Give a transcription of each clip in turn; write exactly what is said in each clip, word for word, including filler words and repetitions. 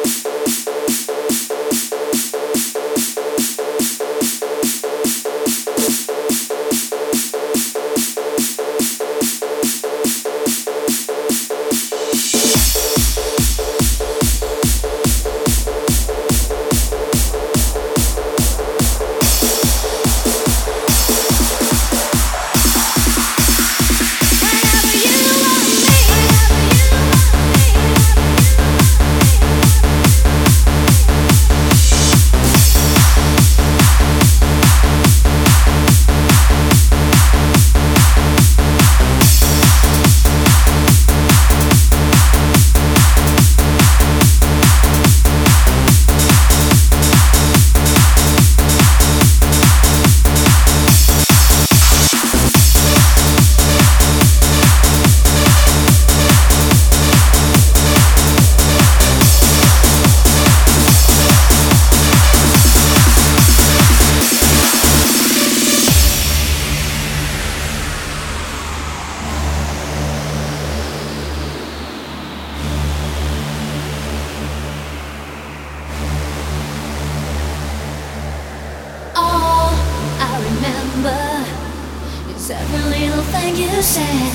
Every little thing you said,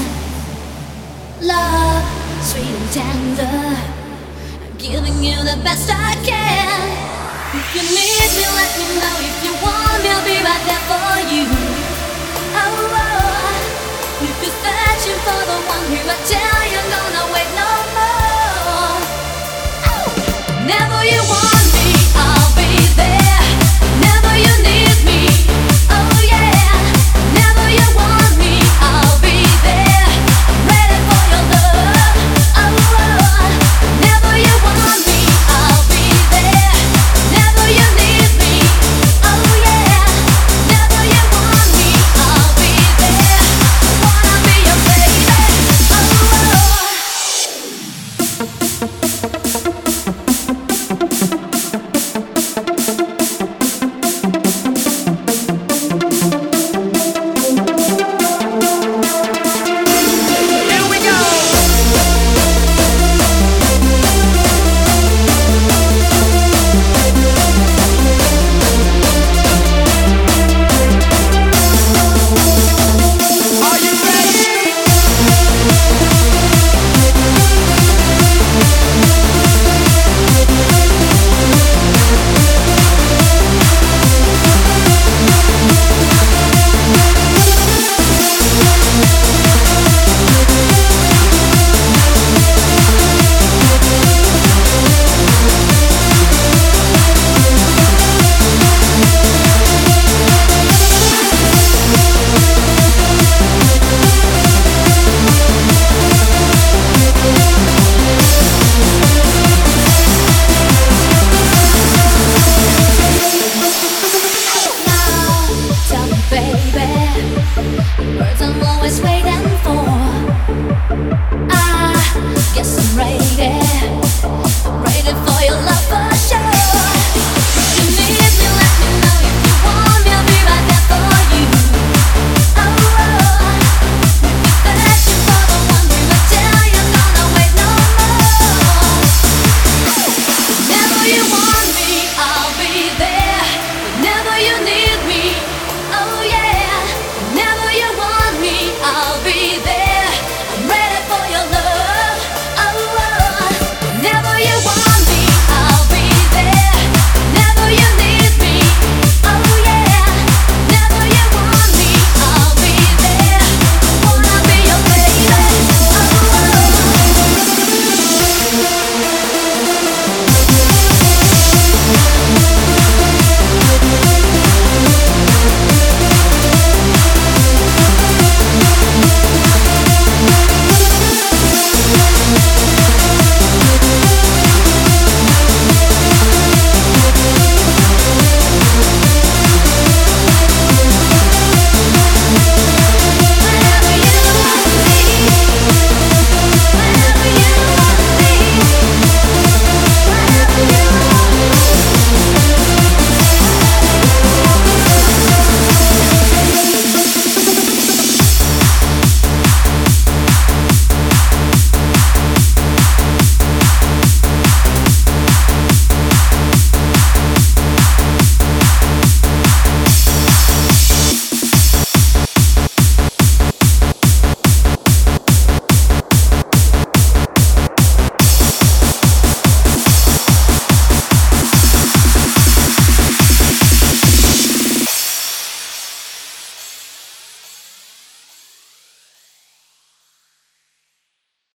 love, sweet and tender, I'm giving you the best I can. If you need me, let me know. If you want me, I'll be right there for you. Oh, oh. If you're searching for the one who I tell you I'm gonna wait no more. Oh. Never you want me, I'll be there. Never you need me, oh yeah. Never you want me, I'll be there. Ready for your love, oh, oh. Never you want me, I'll be there. Never you need me, oh yeah. Never you want me, I'll be there. Wanna be your baby, oh, oh.